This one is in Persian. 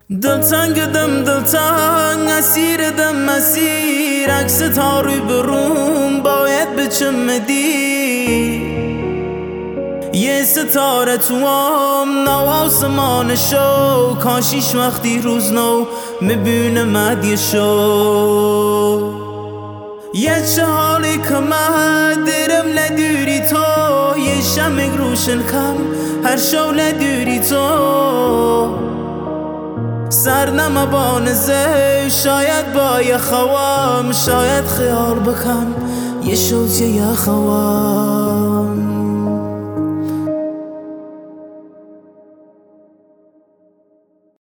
دلتنگ دلتنگ اسیر مسیر عکس تا روی بروم باید بچمدی یه ستاره تو نو آسمان شو کاشیش وقتی روز نو میبینه مدی شو یه چه حالی که من درم ندوری تو یه شمک روشن کم هر شو ندوری تو سرنم بانزه شاید با یه خوام شاید خیال بکن یه شوزه یه خوام